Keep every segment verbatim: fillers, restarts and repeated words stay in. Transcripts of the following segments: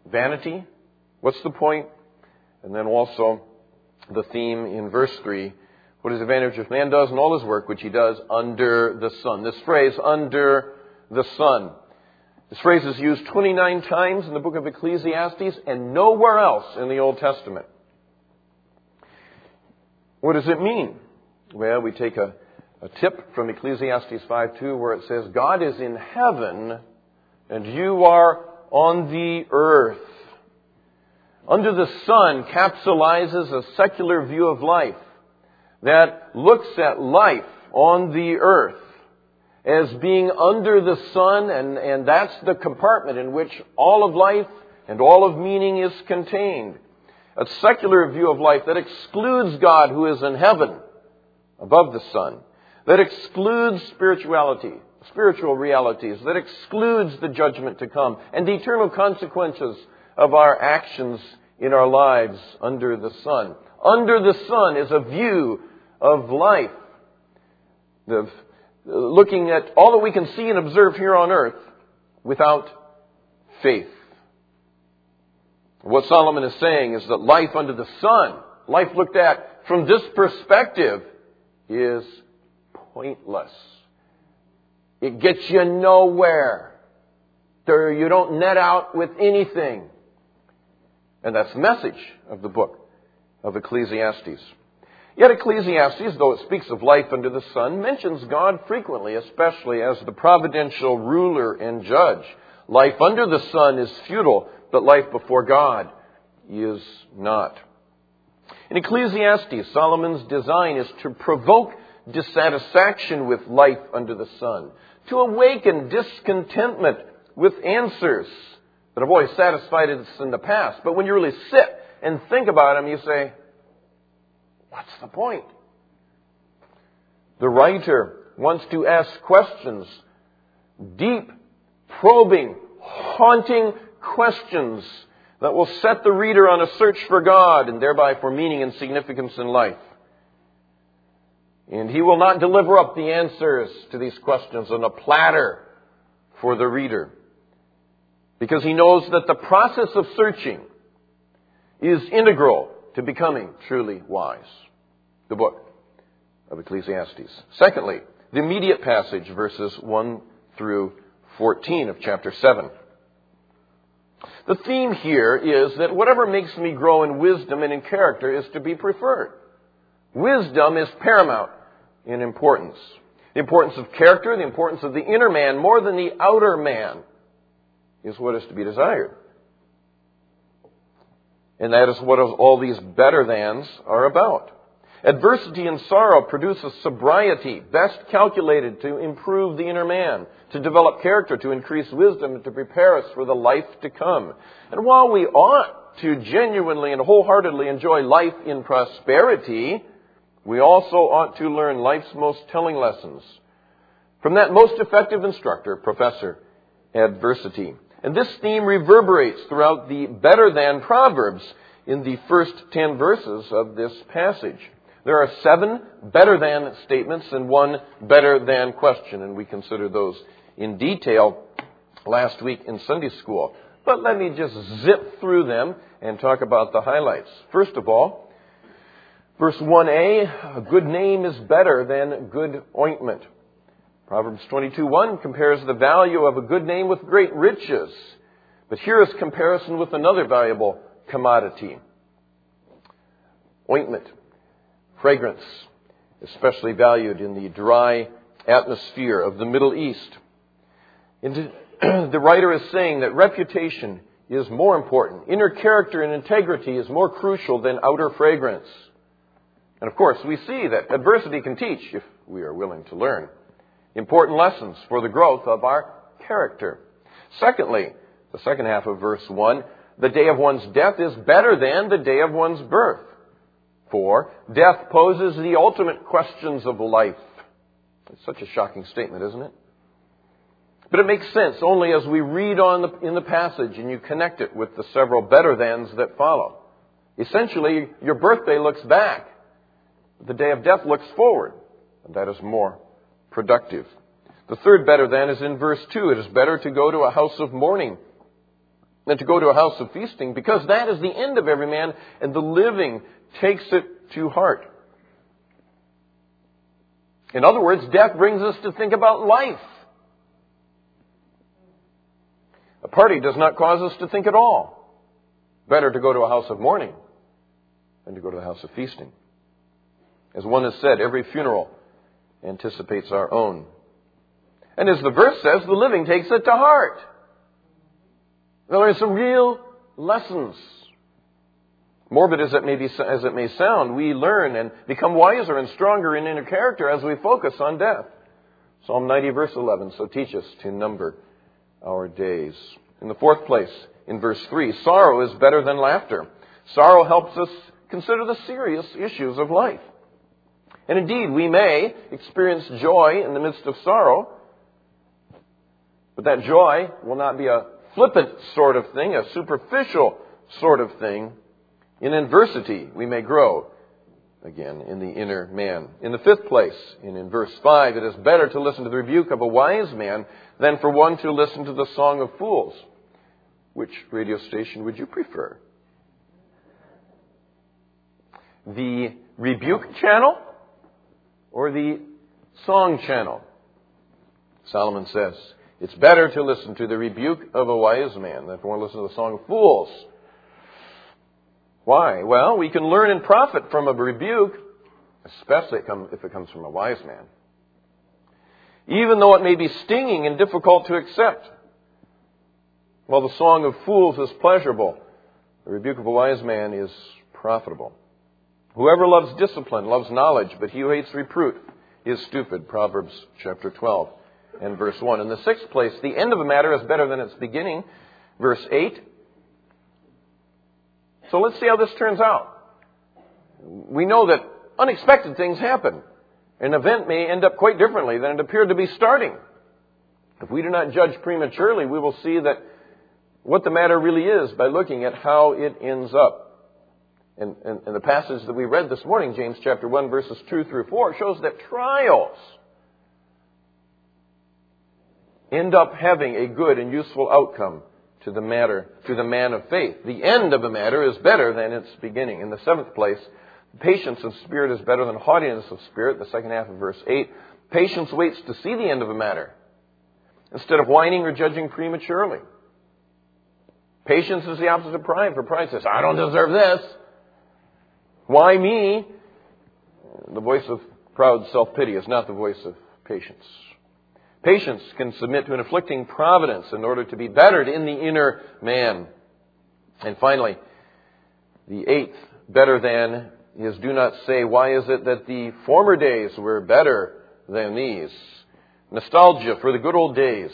vanity? What's the point? And then also the theme in verse three, what is the advantage if man does in all his work, which he does under the sun? This phrase, under the sun. This phrase is used twenty-nine times in the book of Ecclesiastes and nowhere else in the Old Testament. What does it mean? Well, we take a, a tip from Ecclesiastes five two where it says, God is in heaven and you are on the earth. Under the sun capsulizes a secular view of life that looks at life on the earth as being under the sun, and, and that's the compartment in which all of life and all of meaning is contained. A secular view of life that excludes God who is in heaven above the sun, that excludes spirituality, spiritual realities, that excludes the judgment to come and the eternal consequences of our actions in our lives under the sun. Under the sun is a view of life, of looking at all that we can see and observe here on earth without faith. What Solomon is saying is that life under the sun, life looked at from this perspective, is pointless. It gets you nowhere. There, you don't net out with anything. And that's the message of the book of Ecclesiastes. Yet Ecclesiastes, though it speaks of life under the sun, mentions God frequently, especially as the providential ruler and judge. Life under the sun is futile, but life before God is not. In Ecclesiastes, Solomon's design is to provoke dissatisfaction with life under the sun, to awaken discontentment with answers that have always satisfied us in the past. But when you really sit and think about them, you say, what's the point? The writer wants to ask questions, deep, probing, haunting questions that will set the reader on a search for God and thereby for meaning and significance in life. And he will not deliver up the answers to these questions on a platter for the reader, because he knows that the process of searching is integral to becoming truly wise. The book of Ecclesiastes. Secondly, the immediate passage, verses one through fourteen of chapter seven. The theme here is that whatever makes me grow in wisdom and in character is to be preferred. Wisdom is paramount in importance. The importance of character, the importance of the inner man more than the outer man is what is to be desired. And that is what all these better-thans are about. Adversity and sorrow produce a sobriety best calculated to improve the inner man, to develop character, to increase wisdom, and to prepare us for the life to come. And while we ought to genuinely and wholeheartedly enjoy life in prosperity, we also ought to learn life's most telling lessons from that most effective instructor, Professor Adversity. And this theme reverberates throughout the better-than Proverbs in the first ten verses of this passage. There are seven better-than statements and one better-than question, and we considered those in detail last week in Sunday school. But let me just zip through them and talk about the highlights. First of all, verse one a, a good name is better than good ointment. Proverbs twenty-two one compares the value of a good name with great riches. But here is comparison with another valuable commodity. Ointment, fragrance, especially valued in the dry atmosphere of the Middle East. And the writer is saying that reputation is more important. Inner character and integrity is more crucial than outer fragrance. And of course, we see that adversity can teach, if we are willing to learn, important lessons for the growth of our character. Secondly, the second half of verse one, the day of one's death is better than the day of one's birth. For death poses the ultimate questions of life. It's such a shocking statement, isn't it? But it makes sense only as we read on the, in the passage and you connect it with the several better-thans that follow. Essentially, your birthday looks back. The day of death looks forward. And that is more productive. The third better than is in verse two. It is better to go to a house of mourning than to go to a house of feasting, because that is the end of every man, and the living takes it to heart. In other words, death brings us to think about life. A party does not cause us to think at all. Better to go to a house of mourning than to go to the house of feasting. As one has said, every funeral anticipates our own. And as the verse says, the living takes it to heart. There are some real lessons. Morbid as it may be, as it may sound, we learn and become wiser and stronger in inner character as we focus on death. Psalm ninety, verse eleven, so teach us to number our days. In the fourth place, in verse three, sorrow is better than laughter. Sorrow helps us consider the serious issues of life. And indeed, we may experience joy in the midst of sorrow, but that joy will not be a flippant sort of thing, a superficial sort of thing. In adversity, we may grow again in the inner man. In the fifth place, and in verse five, it is better to listen to the rebuke of a wise man than for one to listen to the song of fools. Which radio station would you prefer? The rebuke channel or the song channel? Solomon says, it's better to listen to the rebuke of a wise man than for one to listen to the song of fools. Why? Well, we can learn and profit from a rebuke, especially if it comes from a wise man. Even though it may be stinging and difficult to accept. While the song of fools is pleasurable, the rebuke of a wise man is profitable. Whoever loves discipline loves knowledge, but he who hates reproof is stupid. Proverbs chapter twelve and verse one. In the sixth place, the end of a matter is better than its beginning. Verse eight. So let's see how this turns out. We know that unexpected things happen. An event may end up quite differently than it appeared to be starting. If we do not judge prematurely, we will see that what the matter really is by looking at how it ends up. And, and, and the passage that we read this morning, James chapter one, verses two through four, shows that trials end up having a good and useful outcome to the matter, to the man of faith. The end of a matter is better than its beginning. In the seventh place, patience of spirit is better than haughtiness of spirit. The second half of verse eight. Patience waits to see the end of a matter instead of whining or judging prematurely. Patience is the opposite of pride, for pride says, I don't deserve this. Why me? The voice of proud self-pity is not the voice of patience. Patience can submit to an afflicting providence in order to be bettered in the inner man. And finally, the eighth, better than, is do not say, why is it that the former days were better than these? Nostalgia for the good old days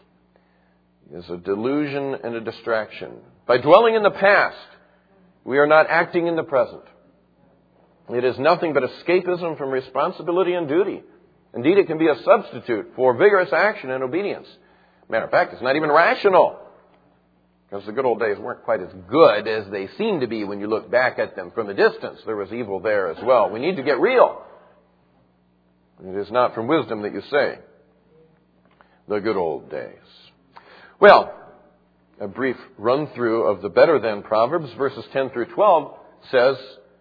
is a delusion and a distraction. By dwelling in the past, we are not acting in the present. It is nothing but escapism from responsibility and duty. Indeed, it can be a substitute for vigorous action and obedience. Matter of fact, it's not even rational. Because the good old days weren't quite as good as they seem to be when you look back at them from a distance. There was evil there as well. We need to get real. It is not from wisdom that you say, the good old days. Well, a brief run-through of the better than Proverbs, verses ten through twelve, says,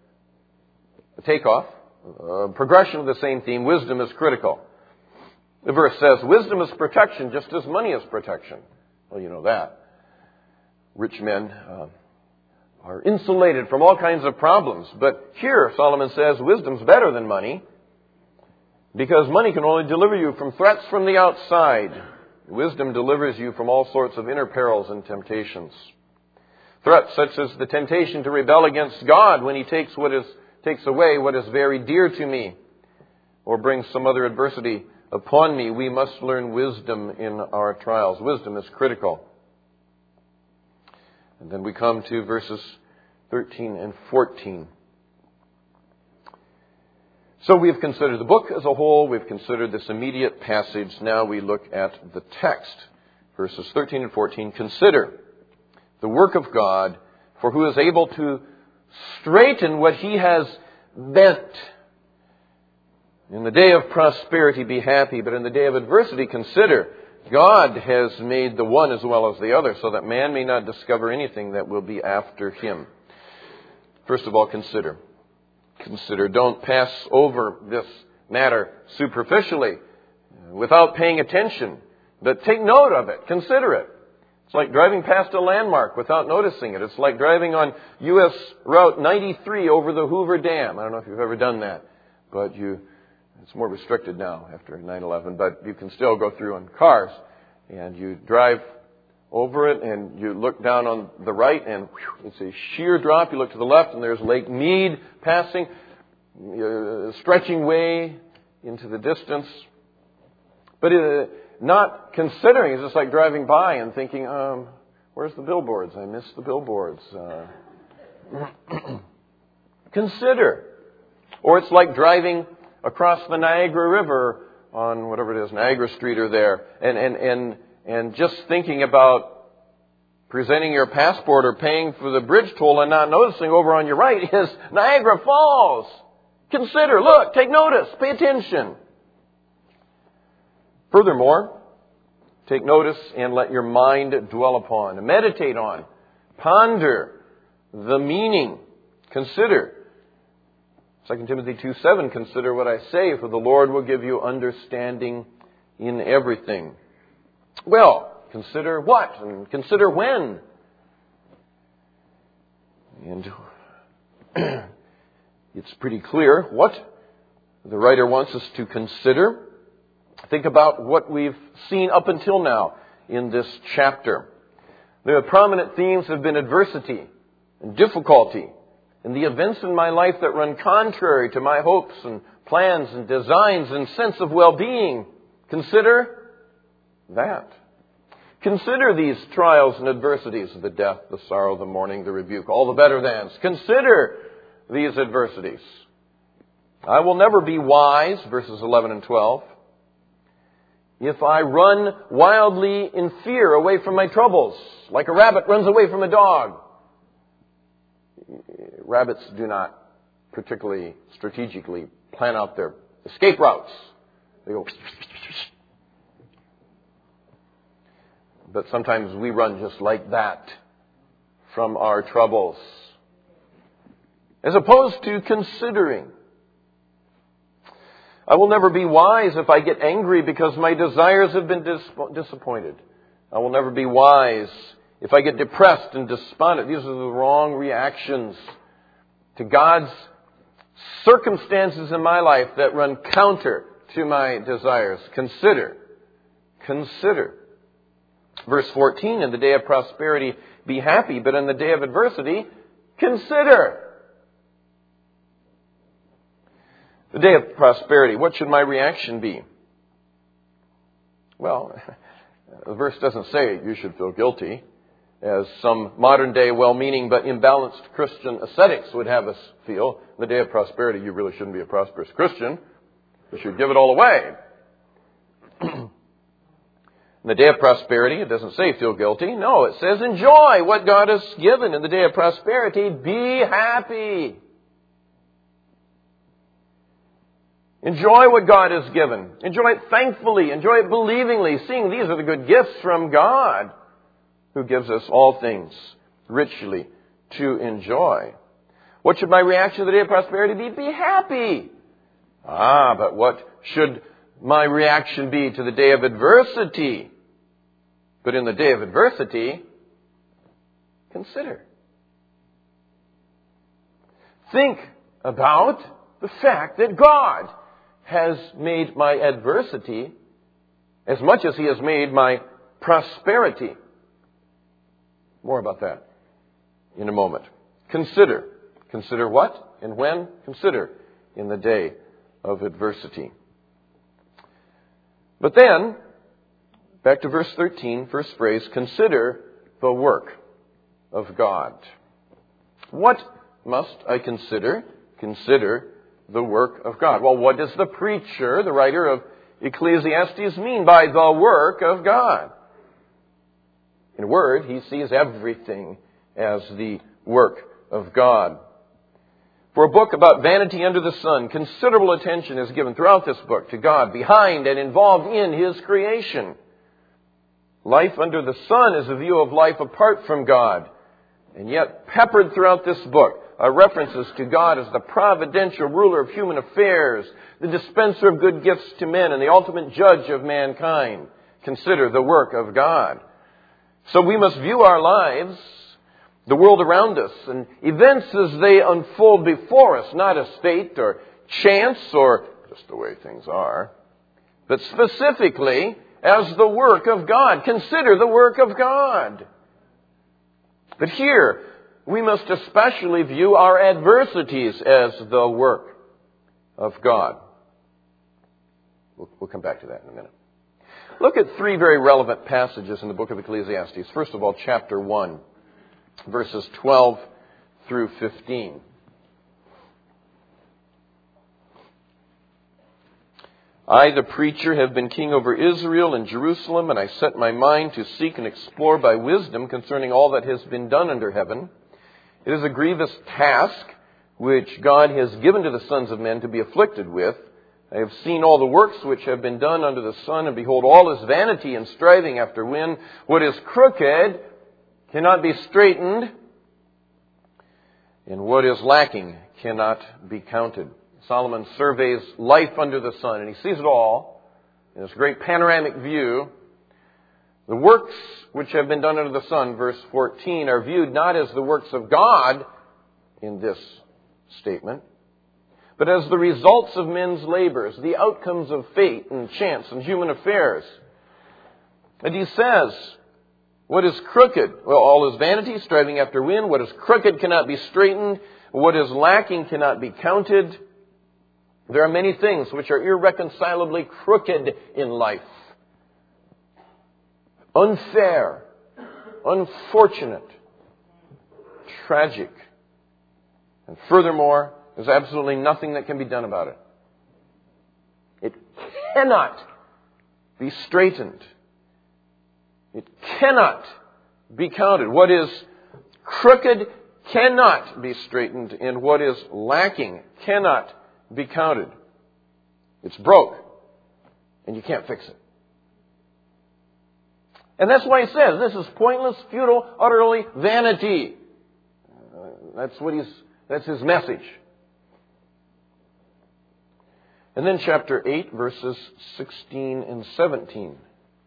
a takeoff, a progression of the same theme, wisdom is critical. The verse says, wisdom is protection just as money is protection. Well, you know that. Rich men uh, are insulated from all kinds of problems. But here, Solomon says, wisdom's better than money because money can only deliver you from threats from the outside. Wisdom delivers you from all sorts of inner perils and temptations. Threats such as the temptation to rebel against God when He takes what is takes away what is very dear to me, or brings some other adversity upon me. We must learn wisdom in our trials. Wisdom is critical. And then we come to verses thirteen and fourteen. So we've considered the book as a whole. We've considered this immediate passage. Now we look at the text. Verses thirteen and fourteen. Consider the work of God, for who is able to straighten what He has bent. In the day of prosperity be happy, but in the day of adversity consider God has made the one as well as the other, so that man may not discover anything that will be after him. First of all, consider. Consider. Don't pass over this matter superficially, without paying attention. But take note of it. Consider it. It's like driving past a landmark without noticing it. It's like driving on U S Route ninety-three over the Hoover Dam. I don't know if you've ever done that, but you, it's more restricted now after nine eleven, but you can still go through on cars. And you drive over it and you look down on the right and whew, it's a sheer drop. You look to the left and there's Lake Mead passing, uh, stretching way into the distance. But uh, not considering, it's just like driving by and thinking, um, where's the billboards? I missed the billboards. Uh, consider. Or it's like driving across the Niagara River on whatever it is, Niagara Street or there, and, and, and, and just thinking about presenting your passport or paying for the bridge toll and not noticing over on your right is Niagara Falls. Consider, look, take notice, pay attention. Furthermore, take notice and let your mind dwell upon, meditate on, ponder the meaning, consider. Second Timothy two seven, consider what I say, for the Lord will give you understanding in everything. Well, consider what and consider when. And it's pretty clear what the writer wants us to consider. Think about what we've seen up until now in this chapter. The prominent themes have been adversity and difficulty and the events in my life that run contrary to my hopes and plans and designs and sense of well-being. Consider that. Consider these trials and adversities, the death, the sorrow, the mourning, the rebuke, all the better thans. Consider these adversities. I will never be wise, verses eleven and twelve, if I run wildly in fear away from my troubles, like a rabbit runs away from a dog. Rabbits do not particularly strategically plan out their escape routes. They go... But sometimes we run just like that from our troubles. As opposed to considering. I will never be wise if I get angry because my desires have been dis- disappointed. I will never be wise if I get depressed and despondent. These are the wrong reactions to God's circumstances in my life that run counter to my desires. Consider. Consider. Verse fourteen, in the day of prosperity, be happy, but in the day of adversity, consider. The day of prosperity, what should my reaction be? Well, the verse doesn't say you should feel guilty, as some modern-day well-meaning but imbalanced Christian ascetics would have us feel. The day of prosperity, you really shouldn't be a prosperous Christian. You should give it all away. In the day of prosperity, it doesn't say feel guilty. No, it says enjoy what God has given. In the day of prosperity, be happy. Enjoy what God has given. Enjoy it thankfully. Enjoy it believingly, seeing these are the good gifts from God, who gives us all things richly to enjoy. What should my reaction to the day of prosperity be? Be happy. Ah, but what should my reaction be to the day of adversity? But in the day of adversity, consider. Think about the fact that God has made my adversity as much as He has made my prosperity. More about that in a moment. Consider. Consider what and when? Consider in the day of adversity. But then, back to verse thirteen, first phrase, consider the work of God. What must I consider? Consider the work of God. Well, what does the preacher, the writer of Ecclesiastes, mean by the work of God? In a word, he sees everything as the work of God. For a book about vanity under the sun, considerable attention is given throughout this book to God behind and involved in His creation. Life under the sun is a view of life apart from God. And yet, peppered throughout this book are references to God as the providential ruler of human affairs, the dispenser of good gifts to men, and the ultimate judge of mankind. Consider the work of God. So we must view our lives, the world around us, and events as they unfold before us, not as fate or chance or just the way things are, but specifically as the work of God. Consider the work of God. But here, we must especially view our adversities as the work of God. We'll, we'll come back to that in a minute. Look at three very relevant passages in the book of Ecclesiastes. First of all, chapter one, verses twelve through fifteen. I, the preacher, have been king over Israel and Jerusalem, and I set my mind to seek and explore by wisdom concerning all that has been done under heaven. It is a grievous task which God has given to the sons of men to be afflicted with. I have seen all the works which have been done under the sun, and behold, all is vanity and striving after wind. What is crooked cannot be straightened, and what is lacking cannot be counted. Solomon surveys life under the sun, and he sees it all in this great panoramic view. The works which have been done under the sun, verse fourteen, are viewed not as the works of God in this statement, but as the results of men's labors, the outcomes of fate and chance and human affairs. And he says, what is crooked? Well, all is vanity, striving after wind. What is crooked cannot be straightened. What is lacking cannot be counted. There are many things which are irreconcilably crooked in life. Unfair, unfortunate, tragic. And furthermore, there's absolutely nothing that can be done about it. It cannot be straightened. It cannot be counted. What is crooked cannot be straightened, and what is lacking cannot be counted. It's broke, and you can't fix it. And that's why he says this is pointless, futile, utterly vanity. Uh, that's what he's. That's his message. And then chapter eight, verses sixteen and seventeen.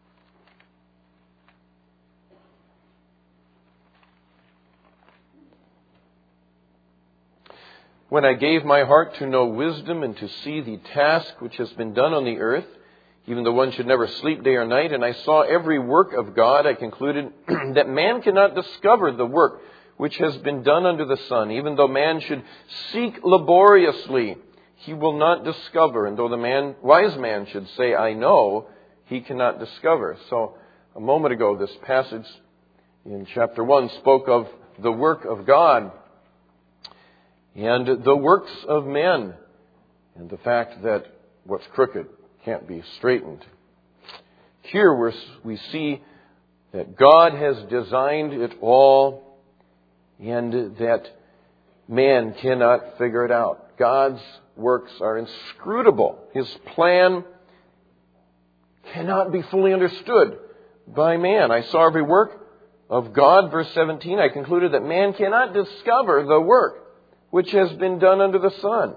When I gave my heart to know wisdom and to see the task which has been done on the earth, even though one should never sleep day or night, and I saw every work of God, I concluded that man cannot discover the work which has been done under the sun. Even though man should seek laboriously, he will not discover. And though the man, wise man should say, I know, he cannot discover. So a moment ago, this passage in chapter one spoke of the work of God and the works of men, and the fact that what's crooked can't be straightened. Here we're, we see that God has designed it all, and that man cannot figure it out. God's works are inscrutable. His plan cannot be fully understood by man. I saw every work of God, verse seventeen. I concluded that man cannot discover the work which has been done under the sun.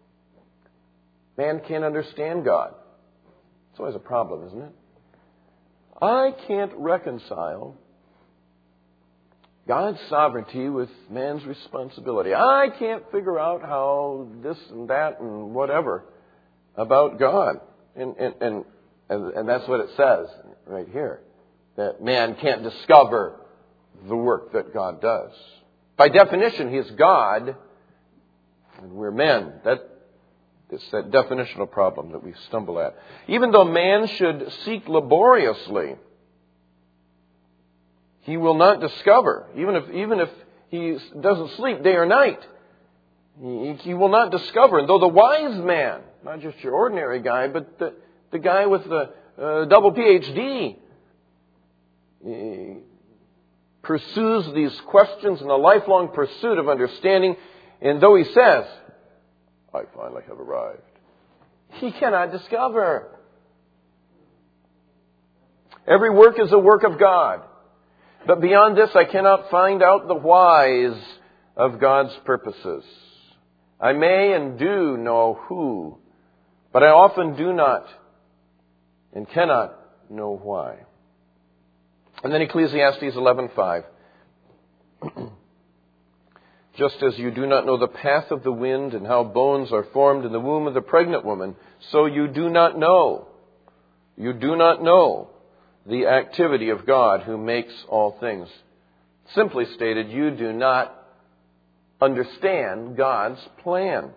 Man can't understand God. It's always a problem, isn't it? I can't reconcile God's sovereignty with man's responsibility. I can't figure out how this and that and whatever about God. And, and, and, and that's what it says right here. That man can't discover the work that God does. By definition, He is God, and we're men. That, it's that definitional problem that we stumble at. Even though man should seek laboriously, he will not discover, even if even if he doesn't sleep day or night, he, he will not discover. And though the wise man, not just your ordinary guy, but the, the guy with the uh, double P H D, he pursues these questions in a lifelong pursuit of understanding, and though he says, I finally have arrived, he cannot discover. Every work is a work of God. But beyond this, I cannot find out the whys of God's purposes. I may and do know who, but I often do not and cannot know why. And then Ecclesiastes eleven five. Just as you do not know the path of the wind and how bones are formed in the womb of the pregnant woman, so you do not know. You do not know the activity of God who makes all things. Simply stated, you do not understand God's plan.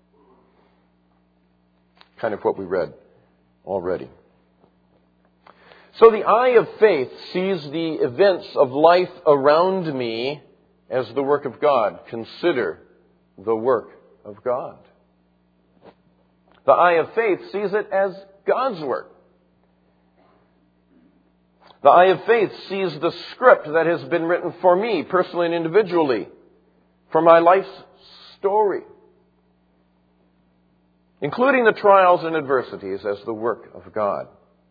Kind of what we read already. So the eye of faith sees the events of life around me as the work of God. Consider the work of God. The eye of faith sees it as God's work. The eye of faith sees the script that has been written for me, personally and individually, for my life's story, including the trials and adversities, as the work of God.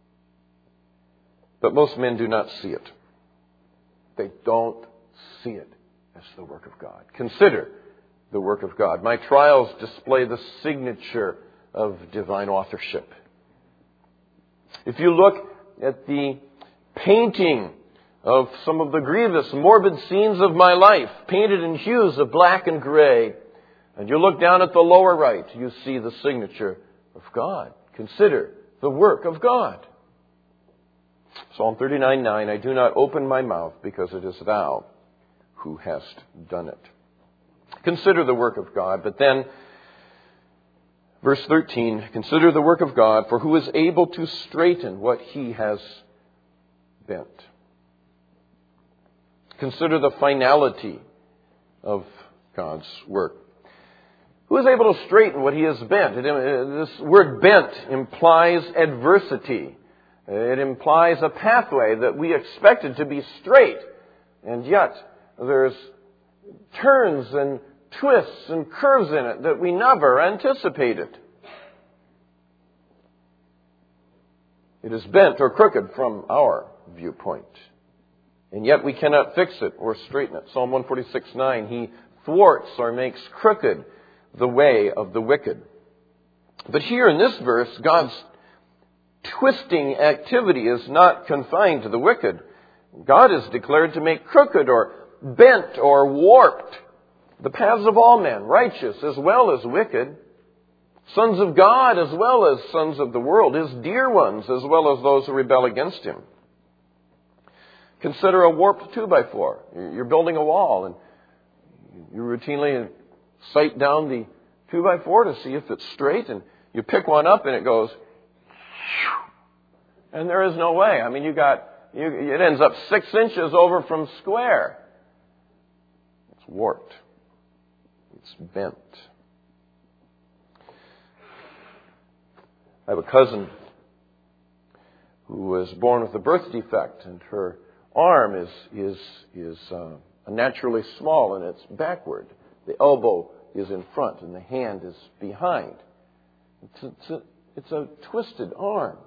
But most men do not see it. They don't see it as the work of God. Consider the work of God. My trials display the signature of divine authorship. If you look at the painting of some of the grievous, morbid scenes of my life, painted in hues of black and gray, and you look down at the lower right, you see the signature of God. Consider the work of God. Psalm thirty-nine nine, I do not open my mouth because it is thou who hast done it. Consider the work of God. But then, verse thirteen, consider the work of God, for who is able to straighten what he has bent. Consider the finality of God's work. Who is able to straighten what he has bent? It, this word bent implies adversity. It implies a pathway that we expected to be straight, and yet there's turns and twists and curves in it that we never anticipated. It is bent or crooked from our viewpoint, and yet we cannot fix it or straighten it. Psalm one forty-six nine, he thwarts or makes crooked the way of the wicked. But here in this verse, God's twisting activity is not confined to the wicked. God is declared to make crooked or bent or warped the paths of all men, righteous as well as wicked, sons of God as well as sons of the world, his dear ones as well as those who rebel against him. Consider a warped two by four. You're building a wall and you routinely sight down the two by four to see if it's straight, and you pick one up and it goes, and there is no way. I mean, you got, you, it ends up six inches over from square. It's warped. It's bent. I have a cousin who was born with a birth defect, and her arm is is is uh, naturally small, and it's backward. The elbow is in front, and the hand is behind. It's a, it's a, it's a twisted arm.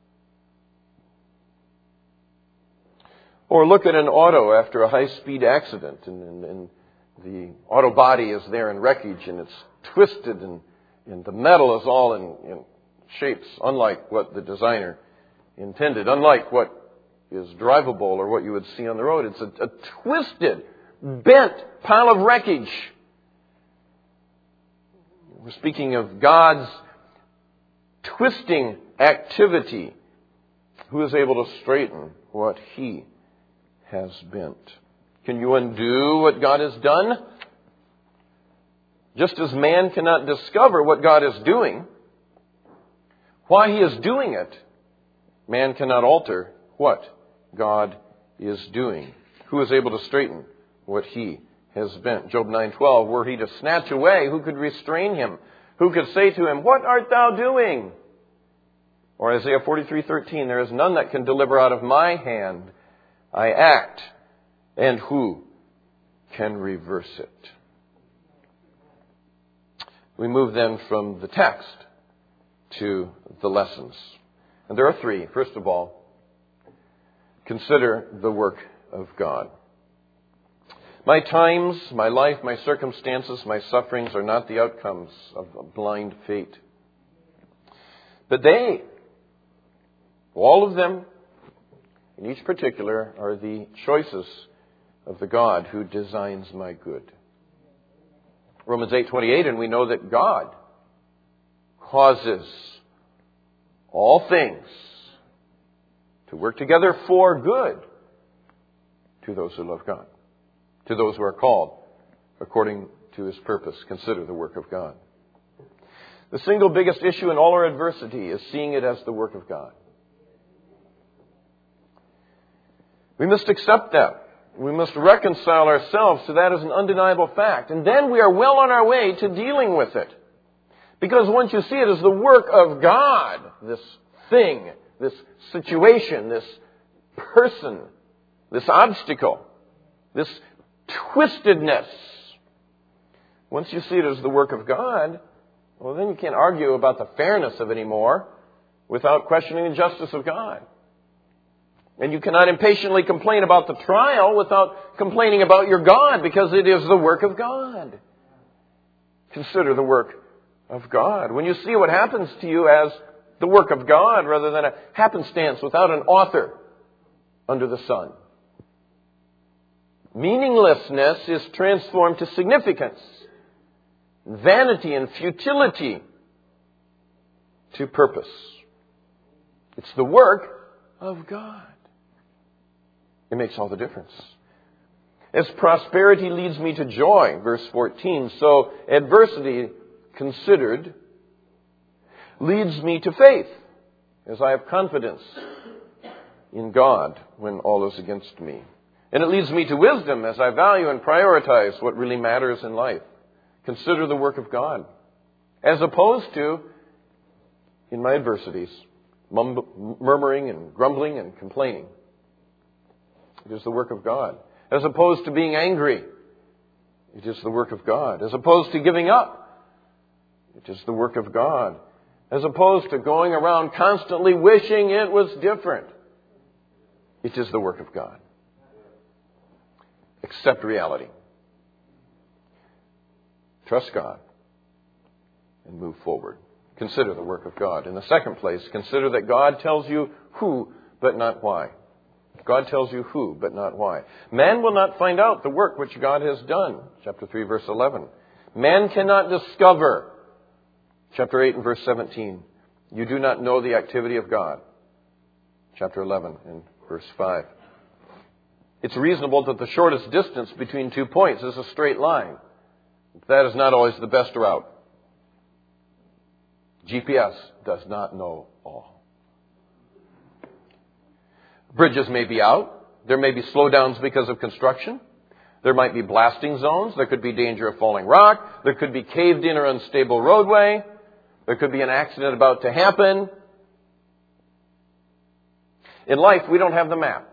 Or look at an auto after a high-speed accident, and, and, and the auto body is there in wreckage, and it's twisted, and, and the metal is all in, in shapes unlike what the designer intended, unlike what is drivable or what you would see on the road. It's a, a twisted, bent pile of wreckage. We're speaking of God's twisting activity. Who is able to straighten what he has bent? Can you undo what God has done? Just as man cannot discover what God is doing, why he is doing it, man cannot alter what God is doing. Who is able to straighten what he has bent? Job nine twelve, were he to snatch away, who could restrain him? Who could say to him, what art thou doing? Or Isaiah forty-three thirteen, there is none that can deliver out of my hand. I act, and who can reverse it? We move then from the text to the lessons. And there are three. First of all, Consider the work of God. My times, my life, my circumstances, my sufferings are not the outcomes of a blind fate. But they, all of them, in each particular, are the choices of the God who designs my good. Romans eight twenty-eight, and we know that God causes all things to work together for good to those who love God, to those who are called according to His purpose. Consider the work of God. The single biggest issue in all our adversity is seeing it as the work of God. We must accept that. We must reconcile ourselves to that as an undeniable fact. And then we are well on our way to dealing with it. Because once you see it as the work of God, this thing, this situation, this person, this obstacle, this twistedness, once you see it as the work of God, well, then you can't argue about the fairness of it anymore without questioning the justice of God. And you cannot impatiently complain about the trial without complaining about your God, because it is the work of God. Consider the work of God. When you see what happens to you as the work of God rather than a happenstance without an author under the sun, meaninglessness is transformed to significance, vanity and futility to purpose. It's the work of God. It makes all the difference. As prosperity leads me to joy, verse fourteen, so adversity considered leads me to faith, as I have confidence in God when all is against me. And it leads me to wisdom as I value and prioritize what really matters in life. Consider the work of God, as opposed to, in my adversities, murmuring and grumbling and complaining. It is the work of God. As opposed to being angry, it is the work of God. As opposed to giving up, it is the work of God. As opposed to going around constantly wishing it was different, it is the work of God. Accept reality. Trust God and move forward. Consider the work of God. In the second place, consider that God tells you who, but not why. God tells you who, but not why. Man will not find out the work which God has done. Chapter three, verse eleven. Man cannot discover. Chapter eight and verse seventeen. You do not know the activity of God. Chapter eleven and verse five. It's reasonable that the shortest distance between two points is a straight line. That is not always the best route. G P S does not know all. Bridges may be out. There may be slowdowns because of construction. There might be blasting zones. There could be danger of falling rock. There could be caved in or unstable roadway. There could be an accident about to happen. In life, we don't have the map.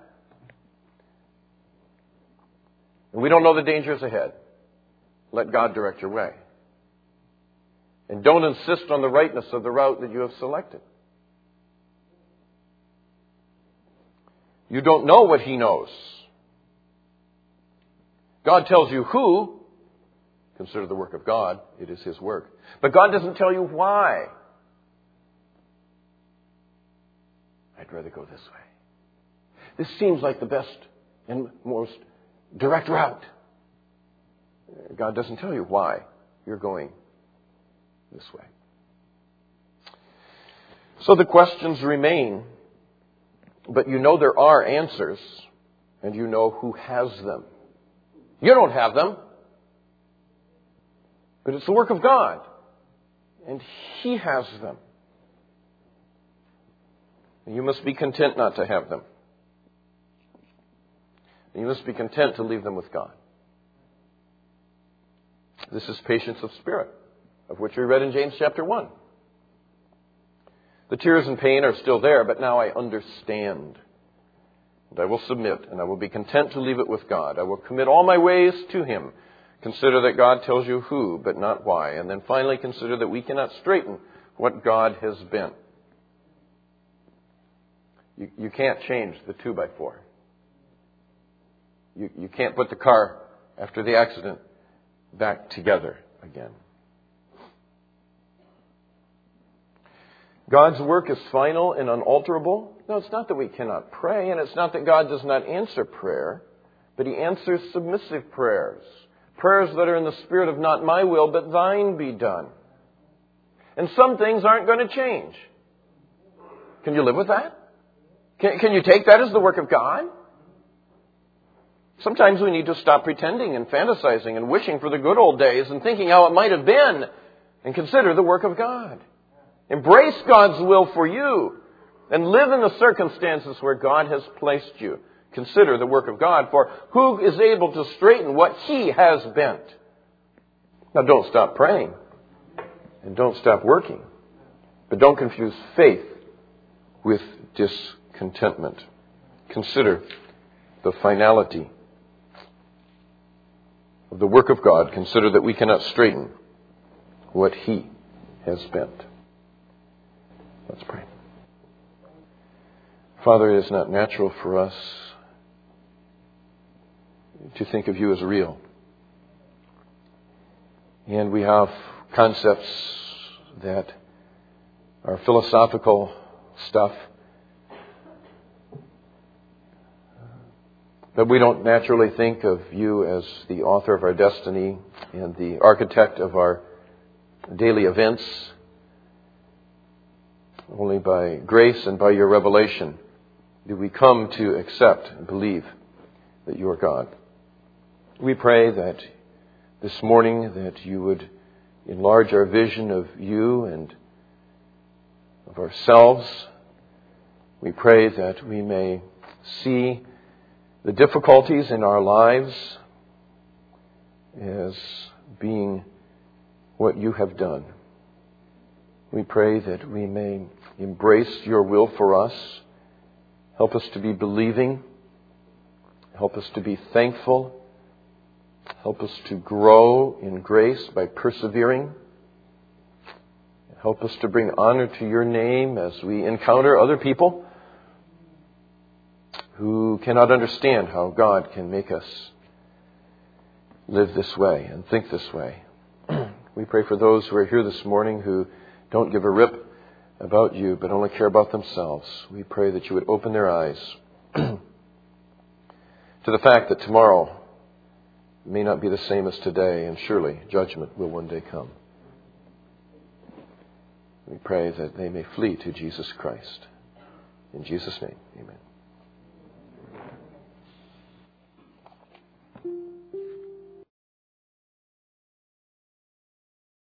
And we don't know the dangers ahead. Let God direct your way. And don't insist on the rightness of the route that you have selected. You don't know what He knows. God tells you who. Consider the work of God. It is His work. But God doesn't tell you why. I'd rather go this way. This seems like the best and most direct route. God doesn't tell you why you're going this way. So the questions remain. But you know there are answers, and you know who has them. You don't have them, but it's the work of God, and He has them. And you must be content not to have them. And you must be content to leave them with God. This is patience of spirit, of which we read in James chapter one. The tears and pain are still there, but now I understand. And I will submit, and I will be content to leave it with God. I will commit all my ways to Him. Consider that God tells you who, but not why. And then finally consider that we cannot straighten what God has bent. You, you can't change the two by four. You, you can't put the car, after the accident, back together again. God's work is final and unalterable. No, it's not that we cannot pray, and it's not that God does not answer prayer, but He answers submissive prayers. Prayers that are in the spirit of not my will, but thine be done. And some things aren't going to change. Can you live with that? Can, can you take that as the work of God? Sometimes we need to stop pretending and fantasizing and wishing for the good old days and thinking how it might have been and consider the work of God. Embrace God's will for you and live in the circumstances where God has placed you. Consider the work of God, for who is able to straighten what He has bent? Now don't stop praying and don't stop working, but don't confuse faith with discontentment. Consider the finality of the work of God. Consider that we cannot straighten what He has bent. Let's pray. Father, it is not natural for us to think of You as real. And we have concepts that are philosophical stuff, but we don't naturally think of You as the author of our destiny and the architect of our daily events. Only by grace and by Your revelation do we come to accept and believe that You are God. We pray that this morning that You would enlarge our vision of You and of ourselves. We pray that we may see the difficulties in our lives as being what You have done. We pray that we may embrace Your will for us. Help us to be believing. Help us to be thankful. Help us to grow in grace by persevering. Help us to bring honor to Your name as we encounter other people who cannot understand how God can make us live this way and think this way. We pray for those who are here this morning who don't give a rip about You, but only care about themselves. We pray that You would open their eyes to the fact that tomorrow may not be the same as today, and surely judgment will one day come. We pray that they may flee to Jesus Christ. In Jesus' name, amen.